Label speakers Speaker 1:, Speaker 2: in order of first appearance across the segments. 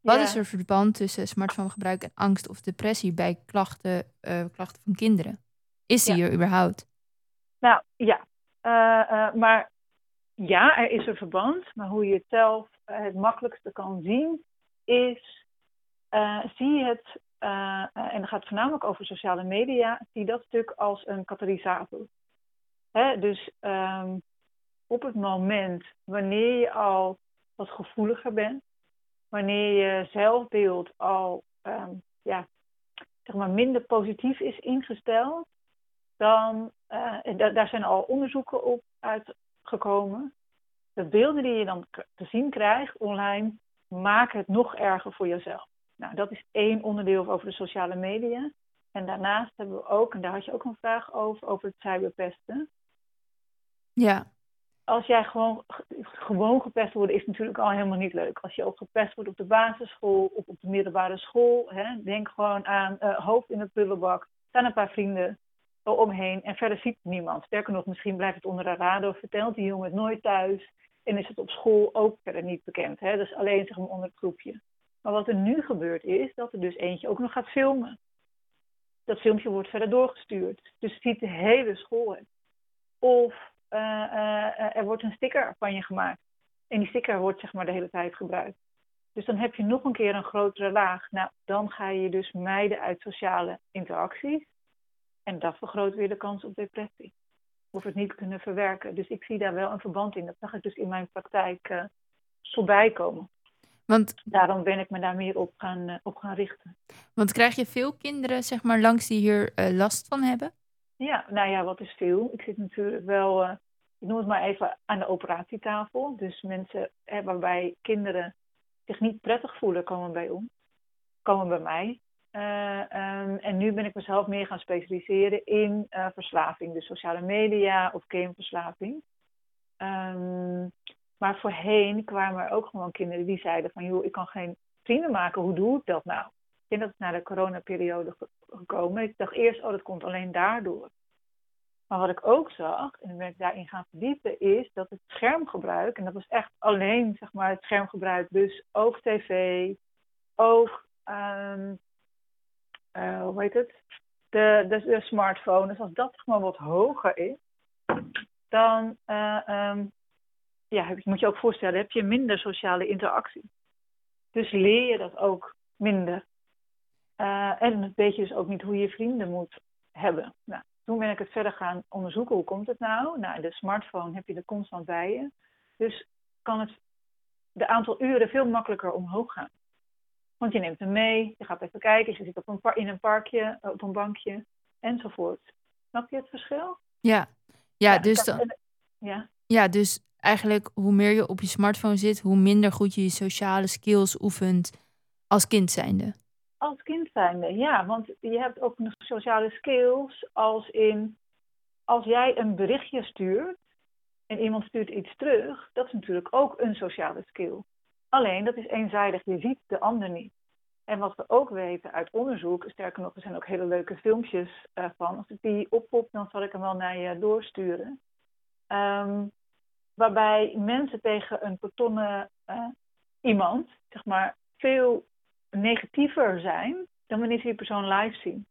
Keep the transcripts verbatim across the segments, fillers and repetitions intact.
Speaker 1: Wat is
Speaker 2: Ja.
Speaker 1: er verband tussen smartphonegebruik en angst of depressie bij klachten, uh, klachten van kinderen? Is die
Speaker 2: Ja.
Speaker 1: er überhaupt?
Speaker 2: Nou, ja. Uh, uh, maar ja, er is een verband. Maar hoe je het zelf uh, het makkelijkste kan zien, is... Uh, zie je het, uh, uh, en dat gaat voornamelijk over sociale media, zie dat stuk als een katalysator. Hè? Dus um, op het moment wanneer je al wat gevoeliger bent, wanneer je zelfbeeld al um, ja, zeg maar minder positief is ingesteld, dan, uh, da- daar zijn al onderzoeken op uitgekomen. De beelden die je dan k- te zien krijgt online, maken het nog erger voor jezelf. Nou, dat is één onderdeel over de sociale media. En daarnaast hebben we ook, en daar had je ook een vraag over, over het cyberpesten.
Speaker 1: Ja.
Speaker 2: Als jij gewoon, gewoon gepest wordt, is natuurlijk al helemaal niet leuk. Als je ook gepest wordt op de basisschool of op de middelbare school, hè, denk gewoon aan uh, hoofd in de prullenbak, staan een paar vrienden omheen en verder ziet niemand. Sterker nog, misschien blijft het onder de radar, vertelt die jongen het nooit thuis en is het op school ook verder niet bekend. Hè? Dus alleen zeg maar onder het groepje. Maar wat er nu gebeurt is dat er dus eentje ook nog gaat filmen. Dat filmpje wordt verder doorgestuurd. Dus ziet de hele school het. Of uh, uh, er wordt een sticker van je gemaakt. En die sticker wordt zeg maar de hele tijd gebruikt. Dus dan heb je nog een keer een grotere laag. Nou, dan ga je dus mijden uit sociale interacties. En dat vergroot weer de kans op depressie. Of het niet kunnen verwerken. Dus ik zie daar wel een verband in. Dat zag ik dus in mijn praktijk uh, voorbij komen.
Speaker 1: Want,
Speaker 2: Daarom ben ik me daar meer op gaan, uh, op gaan richten.
Speaker 1: Want krijg je veel kinderen zeg maar, langs die hier uh, last van hebben?
Speaker 2: Ja, nou ja, wat is veel? Ik zit natuurlijk wel, uh, ik noem het maar even, aan de operatietafel. Dus mensen eh, waarbij kinderen zich niet prettig voelen, komen bij ons. Komen bij mij. Uh, um, en nu ben ik mezelf meer gaan specialiseren in uh, verslaving. Dus sociale media of gameverslaving. Um, maar voorheen kwamen er ook gewoon kinderen die zeiden van, joh, ik kan geen vrienden maken, hoe doe ik dat nou? Ik denk dat het naar de coronaperiode gekomen. Ik dacht eerst, oh, dat komt alleen daardoor. Maar wat ik ook zag, en dan ben ik daarin gaan verdiepen, is dat het schermgebruik, en dat was echt alleen zeg maar, het schermgebruik, dus ook tv, ook, um, uh, hoe heet het, de, de, de smartphone. Dus als dat gewoon wat hoger is, dan uh, um, ja, moet je ook voorstellen, heb je minder sociale interactie. Dus leer je dat ook minder. Uh, en weet je dus ook niet hoe je vrienden moet hebben. Nou, toen ben ik het verder gaan onderzoeken. Hoe komt het nou? Nou, de smartphone heb je er constant bij je. Dus kan het de aantal uren veel makkelijker omhoog gaan. Want je neemt hem mee, je gaat even kijken, je zit op een par- in een parkje, op een bankje, enzovoort. Snap je het verschil?
Speaker 1: Ja, ja,
Speaker 2: ja
Speaker 1: dus,
Speaker 2: kan,
Speaker 1: dan,
Speaker 2: ja.
Speaker 1: ja, dus eigenlijk hoe meer je op je smartphone zit, hoe minder goed je je sociale skills oefent als kind zijnde.
Speaker 2: Als kind zijnde, ja, want je hebt ook nog sociale skills als in, als jij een berichtje stuurt en iemand stuurt iets terug, dat is natuurlijk ook een sociale skill. Alleen, dat is eenzijdig, je ziet de ander niet. En wat we ook weten uit onderzoek, sterker nog, er zijn ook hele leuke filmpjes uh, van. Als ik die oppop, dan zal ik hem wel naar je doorsturen. Um, waarbij mensen tegen een kartonnen uh, iemand, zeg maar, veel negatiever zijn dan wanneer ze die persoon live zien.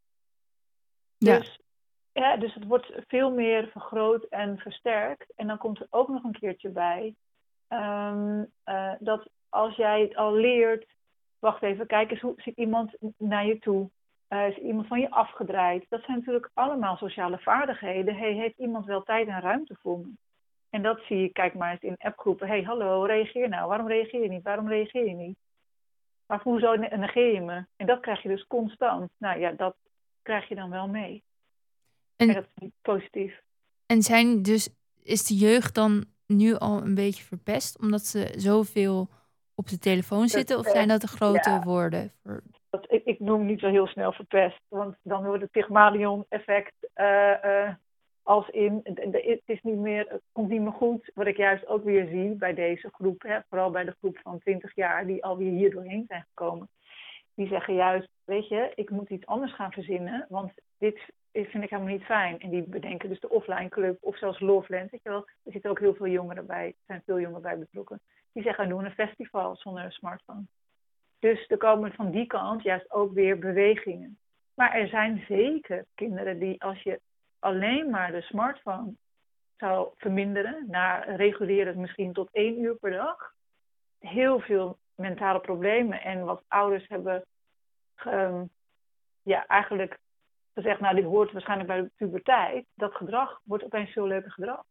Speaker 1: Ja.
Speaker 2: Dus, ja, dus het wordt veel meer vergroot en versterkt. En dan komt er ook nog een keertje bij um, uh, dat als jij het al leert, wacht even, kijk eens, hoe ziet iemand naar je toe? Uh, is iemand van je afgedraaid? Dat zijn natuurlijk allemaal sociale vaardigheden. Hey, heeft iemand wel tijd en ruimte voor me? En dat zie je, kijk maar eens in appgroepen. Hey, hallo, reageer nou. Waarom reageer je niet? Waarom reageer je niet? Maar hoezo negeer je me? En dat krijg je dus constant. Nou ja, dat krijg je dan wel mee. En, en dat is niet positief.
Speaker 1: En zijn dus, is de jeugd dan nu al een beetje verpest? Omdat ze zoveel op de telefoon zitten? Of zijn dat de grote
Speaker 2: ja,
Speaker 1: woorden? Voor...
Speaker 2: Dat, ik, ik noem niet zo heel snel verpest. Want dan wordt het Pygmalion-effect uh, uh, als in... Het is niet meer, het komt niet meer goed. Wat ik juist ook weer zie bij deze groep. Hè, vooral bij de groep van twintig jaar die alweer hier doorheen zijn gekomen. Die zeggen juist, weet je, ik moet iets anders gaan verzinnen. Want dit vind ik helemaal niet fijn. En die bedenken dus de offline club of zelfs Loveland. Weet je wel, er zitten ook heel veel jongeren bij. Er zijn veel jongeren bij betrokken. Die zeggen, we doen een festival zonder een smartphone. Dus er komen van die kant juist ook weer bewegingen. Maar er zijn zeker kinderen die als je alleen maar de smartphone zou verminderen, naar reguleren misschien tot één uur per dag, heel veel mentale problemen. En wat ouders hebben ge, ja, eigenlijk gezegd, nou dit hoort waarschijnlijk bij de puberteit, dat gedrag wordt opeens veel leuker gedrag.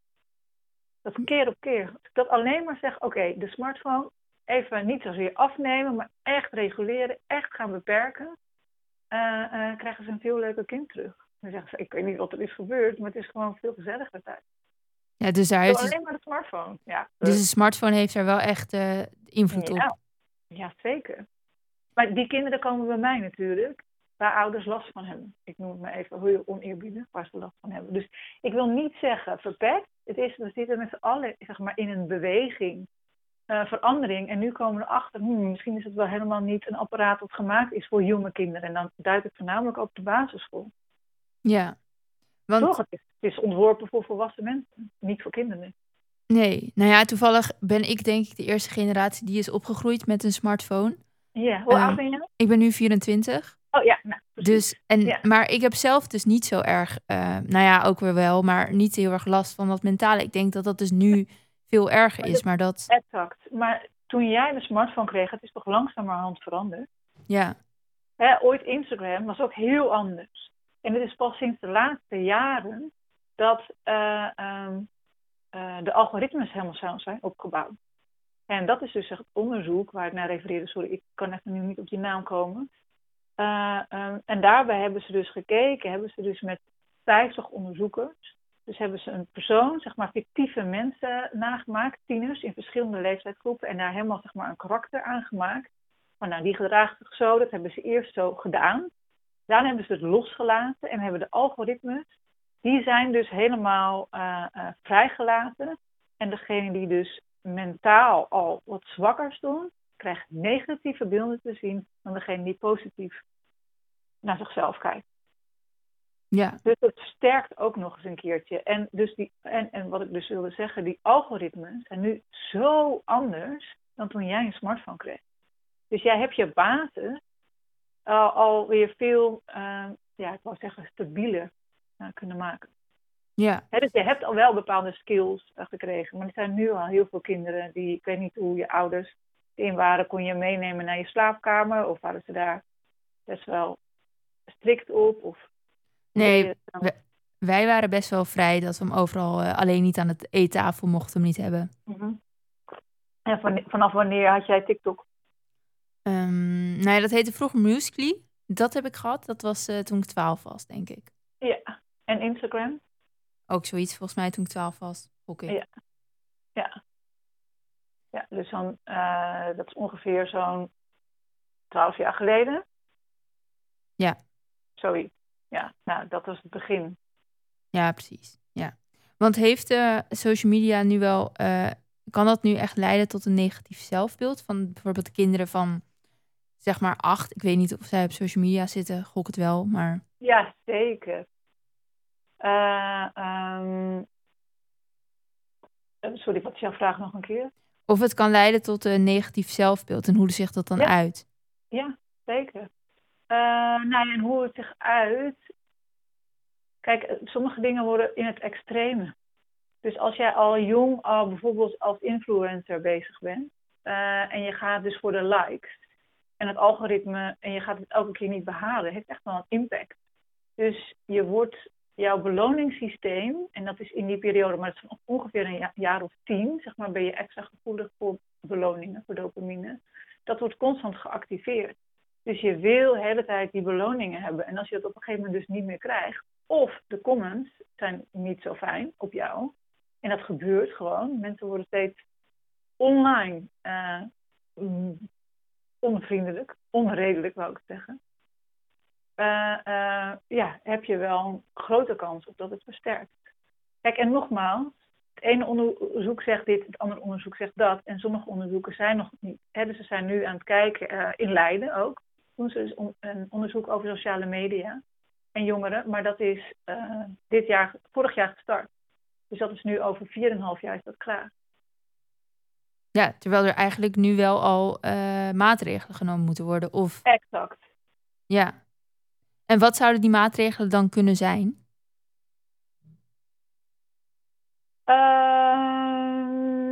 Speaker 2: Dat keer op keer. Als ik dat alleen maar zeg, oké, okay, de smartphone even niet zozeer afnemen, maar echt reguleren, echt gaan beperken, uh, uh, krijgen ze een veel leuker kind terug. Dan zeggen ze, ik weet niet wat er is gebeurd, maar het is gewoon veel gezelliger tijd.
Speaker 1: Ja, dus daar heeft
Speaker 2: alleen
Speaker 1: het...
Speaker 2: maar de smartphone. Ja.
Speaker 1: Dus de smartphone heeft er wel echt uh, invloed
Speaker 2: ja.
Speaker 1: op.
Speaker 2: Ja, zeker. Maar die kinderen komen bij mij natuurlijk, waar ouders last van hebben. Ik noem het maar even heel oneerbiedig, waar ze last van hebben. Dus ik wil niet zeggen verpest. Het is, we zitten met z'n allen zeg maar, in een beweging, uh, verandering. En nu komen we erachter, hmm, misschien is het wel helemaal niet een apparaat dat gemaakt is voor jonge kinderen. En dan duidt het voornamelijk op de basisschool.
Speaker 1: Ja. Want...
Speaker 2: Toch, het is, het is ontworpen voor volwassen mensen, niet voor kinderen.
Speaker 1: Nee, nou ja, toevallig ben ik denk ik de eerste generatie die is opgegroeid met een smartphone.
Speaker 2: Ja, hoe
Speaker 1: um,
Speaker 2: oud ben je?
Speaker 1: Ik ben nu vierentwintig.
Speaker 2: Oh ja, nou,
Speaker 1: dus, en,
Speaker 2: ja.
Speaker 1: Maar ik heb zelf dus niet zo erg, uh, nou ja, ook weer wel, maar niet heel erg last van dat mentale. Ik denk dat dat dus nu veel erger is, maar dat...
Speaker 2: Exact. Maar toen jij de smartphone kreeg, het is toch langzamerhand veranderd?
Speaker 1: Ja.
Speaker 2: Hè, ooit Instagram was ook heel anders. En het is pas sinds de laatste jaren dat uh, um, uh, de algoritmes helemaal zo zijn opgebouwd. En dat is dus het onderzoek waar ik naar refereerde. Sorry, ik kan even nu niet op die naam komen. Uh, um, en daarbij hebben ze dus gekeken, hebben ze dus met vijftig onderzoekers. Dus hebben ze een persoon, zeg maar fictieve mensen nagemaakt, tieners in verschillende leeftijdsgroepen. En daar helemaal zeg maar een karakter aan gemaakt. Maar nou, die gedraagt zich zo, dat hebben ze eerst zo gedaan. Daarna hebben ze het losgelaten en hebben de algoritmes, die zijn dus helemaal uh, uh, vrijgelaten. En degene die dus mentaal al wat zwakker stond, krijgt negatieve beelden te zien dan degene die positief naar zichzelf kijkt.
Speaker 1: Ja.
Speaker 2: Dus het sterkt ook nog eens een keertje. En, dus die, en, en wat ik dus wilde zeggen, die algoritmes zijn nu zo anders dan toen jij een smartphone kreeg. Dus jij hebt je basis uh, alweer veel, uh, ja, ik wou zeggen, stabieler uh, kunnen maken.
Speaker 1: Ja.
Speaker 2: He, dus je hebt al wel bepaalde skills uh, gekregen. Maar er zijn nu al heel veel kinderen die, ik weet niet hoe je ouders in waren, kon je meenemen naar je slaapkamer? Of waren ze daar best wel strikt op? Of
Speaker 1: nee, wij, wij waren best wel vrij dat we hem overal uh, alleen niet aan het eettafel mochten hem niet hebben.
Speaker 2: Mm-hmm. En van, vanaf wanneer had jij TikTok?
Speaker 1: Um, nou ja, dat heette vroeger Musical.ly. Dat heb ik gehad. Dat was uh, toen ik twaalf was, denk ik.
Speaker 2: Ja. En Instagram?
Speaker 1: Ook zoiets, volgens mij toen ik twaalf was. Okay.
Speaker 2: Ja. Ja. Ja, dus dan, uh, dat is ongeveer zo'n twaalf jaar geleden.
Speaker 1: Ja.
Speaker 2: Zoiets. Ja, nou, dat was het begin.
Speaker 1: Ja, precies. Ja. Want heeft uh, social media nu wel... Uh, kan dat nu echt leiden tot een negatief zelfbeeld? Van bijvoorbeeld de kinderen van, zeg maar, acht. Ik weet niet of zij op social media zitten. Gok het wel, maar...
Speaker 2: Ja, zeker. Uh, um... Sorry, wat is jouw vraag nog een keer?
Speaker 1: Of het kan leiden tot een negatief zelfbeeld en hoe zich dat dan
Speaker 2: ja.
Speaker 1: uit?
Speaker 2: Ja, zeker. Uh, nou ja, en hoe het zich uit... Kijk, sommige dingen worden in het extreme. Dus als jij al jong al bijvoorbeeld als influencer bezig bent... Uh, en je gaat dus voor de likes... en het algoritme... en je gaat het elke keer niet behalen... heeft echt wel een impact. Dus je wordt... jouw beloningssysteem... en dat is in die periode... maar dat is ongeveer een ja, jaar of tien... zeg maar, ben je extra gevoelig voor beloningen... voor dopamine. Dat wordt constant geactiveerd. Dus je wil de hele tijd die beloningen hebben. En als je dat op een gegeven moment dus niet meer krijgt... of de comments zijn niet zo fijn op jou... en dat gebeurt gewoon. Mensen worden steeds online uh, onvriendelijk, onredelijk wou ik zeggen. Uh, uh, ja, heb je wel een grote kans op dat het versterkt. Kijk, en nogmaals, het ene onderzoek zegt dit, het andere onderzoek zegt dat. En sommige onderzoeken zijn nog niet. Hè, dus ze zijn nu aan het kijken, uh, in Leiden ook. Doen ze dus on, een onderzoek over sociale media en jongeren. Maar dat is uh, dit jaar, vorig jaar gestart. Dus dat is nu over vier en een half jaar is dat klaar.
Speaker 1: Ja, terwijl er eigenlijk nu wel al uh, maatregelen genomen moeten worden. Of...
Speaker 2: Exact.
Speaker 1: Ja. En wat zouden die maatregelen dan kunnen zijn?
Speaker 2: Uh,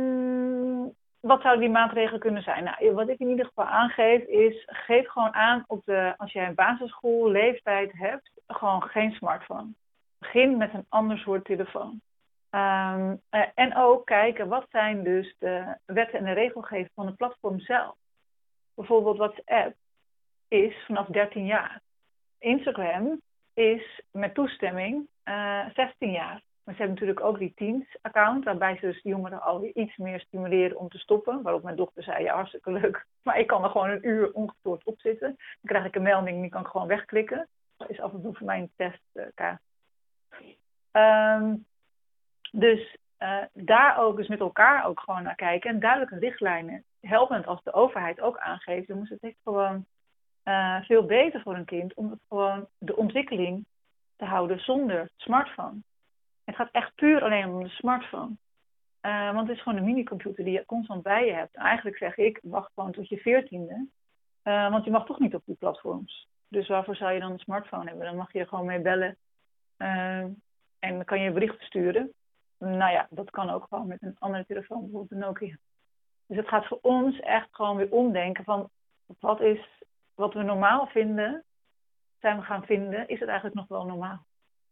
Speaker 2: wat zouden die maatregelen kunnen zijn? Nou, wat ik in ieder geval aangeef is, geef gewoon aan op de, als jij een basisschool leeftijd hebt, gewoon geen smartphone. Begin met een ander soort telefoon. Um, uh, en ook kijken, wat zijn dus de wetten en de regelgeving van het platform zelf. Bijvoorbeeld WhatsApp is vanaf dertien jaar. Instagram is met toestemming uh, zestien jaar. Maar ze hebben natuurlijk ook die Teens-account, waarbij ze dus de jongeren alweer iets meer stimuleren om te stoppen. Waarop mijn dochter zei, ja, hartstikke leuk, maar ik kan er gewoon een uur ongestoord op zitten. Dan krijg ik een melding en die kan ik gewoon wegklikken. Dat is af en toe voor mij een testkaart. Uh, um, dus uh, daar ook eens met elkaar ook gewoon naar kijken. En duidelijke richtlijnen, helpend als de overheid ook aangeeft. Dan moet het echt gewoon uh, veel beter voor een kind om het gewoon de ontwikkeling te houden zonder smartphone. Het gaat echt puur alleen om de smartphone. Uh, want het is gewoon een minicomputer die je constant bij je hebt. Eigenlijk zeg ik, wacht gewoon tot je veertiende. Uh, want je mag toch niet op die platforms. Dus waarvoor zou je dan een smartphone hebben? Dan mag je er gewoon mee bellen. Uh, en dan kan je berichten sturen. Nou ja, dat kan ook gewoon met een andere telefoon, bijvoorbeeld een Nokia. Dus het gaat voor ons echt gewoon weer omdenken van... wat is wat we normaal vinden, zijn we gaan vinden, is het eigenlijk nog wel normaal?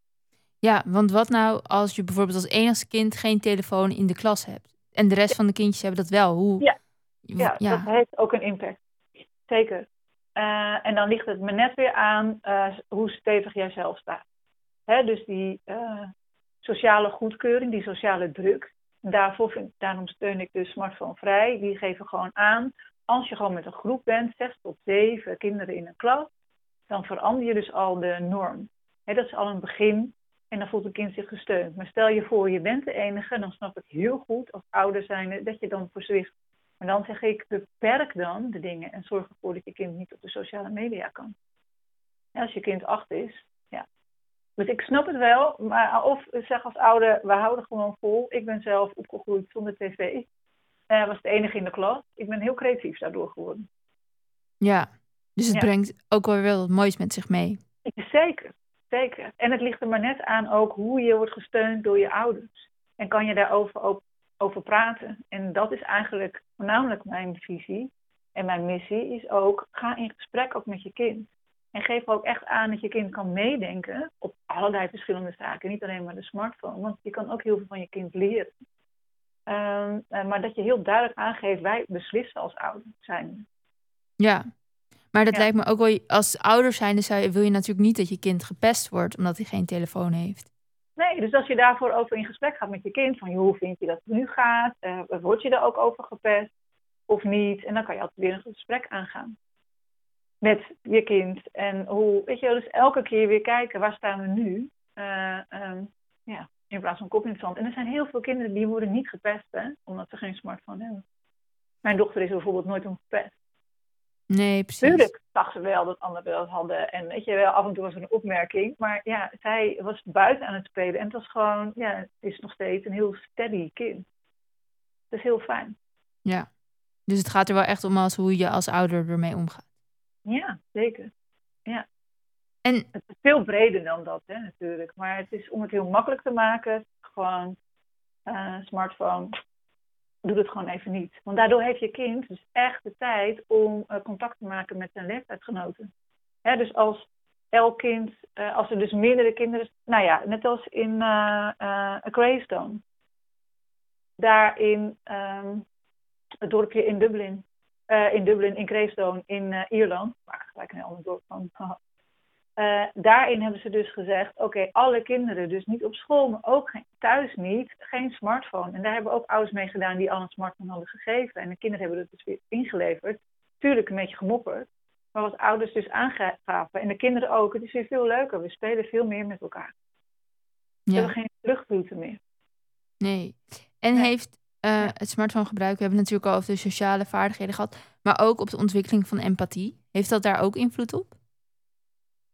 Speaker 1: Ja, want wat nou als je bijvoorbeeld als enigste kind geen telefoon in de klas hebt? En de rest
Speaker 2: ja.
Speaker 1: van de kindjes hebben dat wel. Hoe...
Speaker 2: Ja. Ja, ja, dat heeft ook een impact. Zeker. Uh, en dan ligt het me net weer aan uh, hoe stevig jij zelf staat. Hè, dus die uh, sociale goedkeuring, die sociale druk. Daarvoor vind, daarom steun ik dus smartphone vrij. Die geven gewoon aan, als je gewoon met een groep bent, zes tot zeven kinderen in een klas, dan verander je dus al de norm. Hè, dat is al een begin. En dan voelt een kind zich gesteund. Maar stel je voor, je bent de enige, dan snap ik heel goed als ouder zijnde dat je dan verzwicht. Maar dan zeg ik, beperk dan de dingen en zorg ervoor dat je kind niet op de sociale media kan. Ja, als je kind acht is, ja. Dus ik snap het wel, maar of zeg als ouder, we houden gewoon vol. Ik ben zelf opgegroeid zonder tv. Ik uh, was de enige in de klas. Ik ben heel creatief daardoor geworden.
Speaker 1: Ja, dus het
Speaker 2: ja.
Speaker 1: brengt ook wel weer wat moois met zich mee.
Speaker 2: Zeker. Zeker. En het ligt er maar net aan ook hoe je wordt gesteund door je ouders. En kan je daarover ook over praten. En dat is eigenlijk voornamelijk mijn visie. En mijn missie is ook, ga in gesprek ook met je kind. En geef ook echt aan dat je kind kan meedenken op allerlei verschillende zaken. Niet alleen maar de smartphone. Want je kan ook heel veel van je kind leren. Um, maar dat je heel duidelijk aangeeft, wij beslissen als ouder zijn.
Speaker 1: Ja. Maar dat
Speaker 2: ja.
Speaker 1: lijkt me ook wel, als ouder zijnde zou je, wil je natuurlijk niet dat je kind gepest wordt omdat hij geen telefoon heeft.
Speaker 2: Nee, dus als je daarvoor over in gesprek gaat met je kind, van hoe vind je dat het nu gaat, uh, word je er ook over gepest of niet? En dan kan je altijd weer een gesprek aangaan met je kind. En hoe, weet je wel, dus elke keer weer kijken, waar staan we nu? Uh, um, ja, in plaats van kop in het zand. En er zijn heel veel kinderen die worden niet gepest, hè, omdat ze geen smartphone hebben. Mijn dochter is bijvoorbeeld nooit om gepest.
Speaker 1: Nee, precies.
Speaker 2: Tuurlijk zag ze wel dat anderen dat hadden. En weet je wel, af en toe was er een opmerking. Maar ja, zij was buiten aan het spelen. En het was gewoon, ja, het is nog steeds een heel steady kind. Dat is heel fijn.
Speaker 1: Ja, dus het gaat er wel echt om als hoe je als ouder ermee omgaat.
Speaker 2: Ja, zeker. Ja.
Speaker 1: En
Speaker 2: het is veel breder dan dat, hè, natuurlijk. Maar het is om het heel makkelijk te maken. Gewoon uh, smartphone. Doe het gewoon even niet. Want daardoor heeft je kind dus echt de tijd om uh, contact te maken met zijn leeftijdsgenoten. Hè, dus als elk kind, uh, als er dus meerdere kinderen... Nou ja, net als in uh, uh, Greystone. Daar in um, het dorpje in Dublin. Uh, in Dublin, in Greystone, in uh, Ierland. Maak er gelijk een heel ander dorp van. Uh, daarin hebben ze dus gezegd, oké, okay, alle kinderen, dus niet op school, maar ook geen, thuis niet, geen smartphone. En daar hebben ook ouders mee gedaan die al een smartphone hadden gegeven. En de kinderen hebben dat dus weer ingeleverd. Tuurlijk een beetje gemopperd, maar wat ouders dus aangaven. En de kinderen ook, het is weer veel leuker. We spelen veel meer met elkaar. We
Speaker 1: ja.
Speaker 2: hebben geen vluchtroute meer.
Speaker 1: Nee. En nee. heeft uh, ja. het smartphone gebruik, we hebben het natuurlijk al over de sociale vaardigheden gehad, maar ook op de ontwikkeling van empathie. Heeft dat daar ook invloed op?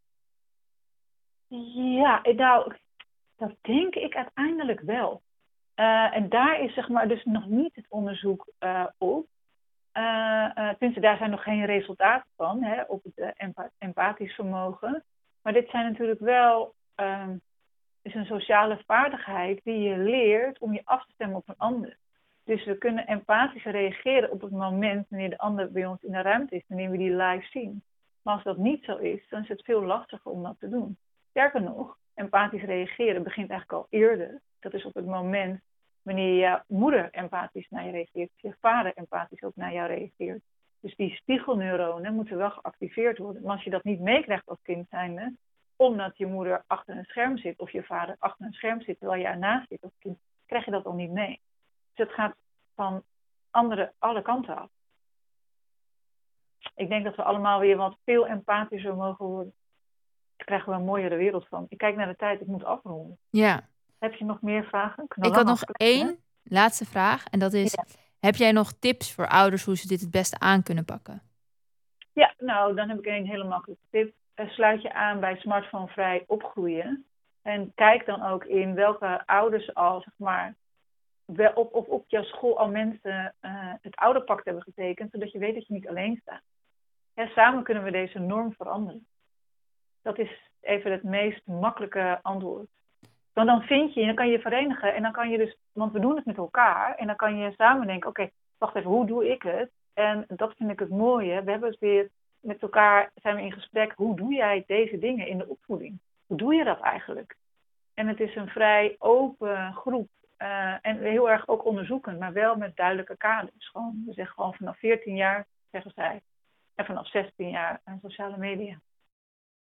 Speaker 2: Ja, nou, dat denk ik uiteindelijk wel. Uh, en daar is zeg maar dus nog niet het onderzoek uh, op. Uh, uh, tenminste, daar zijn nog geen resultaten van, hè, op het uh, empa- empathisch vermogen. Maar dit zijn natuurlijk wel uh, is een sociale vaardigheid die je leert om je af te stemmen op een ander. Dus we kunnen empathisch reageren op het moment wanneer de ander bij ons in de ruimte is, wanneer we die live zien. Maar als dat niet zo is, dan is het veel lastiger om dat te doen. Sterker nog, empathisch reageren begint eigenlijk al eerder. Dat is op het moment wanneer je moeder empathisch naar je reageert, of je vader empathisch ook naar jou reageert. Dus die spiegelneuronen moeten wel geactiveerd worden. Maar als je dat niet meekrijgt als kind zijnde, omdat je moeder achter een scherm zit of je vader achter een scherm zit terwijl je ernaast zit als kind, krijg je dat al niet mee. Dus het gaat van andere, alle kanten af. Ik denk dat we allemaal weer wat veel empathischer mogen worden. Daar krijgen we een mooiere wereld van. Ik kijk naar de tijd, ik moet afronden.
Speaker 1: Ja.
Speaker 2: Heb je nog meer vragen? Ik,
Speaker 1: ik had nog één hè? laatste vraag. En dat is, ja. Heb jij nog tips voor ouders hoe ze dit het beste aan kunnen pakken?
Speaker 2: Ja, nou, dan heb ik een hele makkelijke tip. Sluit je aan bij smartphonevrij opgroeien. En kijk dan ook in welke ouders al, zeg maar, op, op, op jouw school al mensen uh, het ouderpact hebben getekend, zodat je weet dat je niet alleen staat. Ja, samen kunnen we deze norm veranderen. Dat is even het meest makkelijke antwoord. Want dan vind je, dan kan je je verenigen en dan kan je dus, want we doen het met elkaar en dan kan je samen denken, oké, okay, wacht even, hoe doe ik het? En dat vind ik het mooie. We hebben het weer met elkaar, zijn we in gesprek, hoe doe jij deze dingen in de opvoeding? Hoe doe je dat eigenlijk? En het is een vrij open groep. Uh, en heel erg ook onderzoekend, maar wel met duidelijke kaders. Gewoon, we zeggen gewoon vanaf veertien jaar, zeggen zij. En vanaf zestien jaar aan sociale media.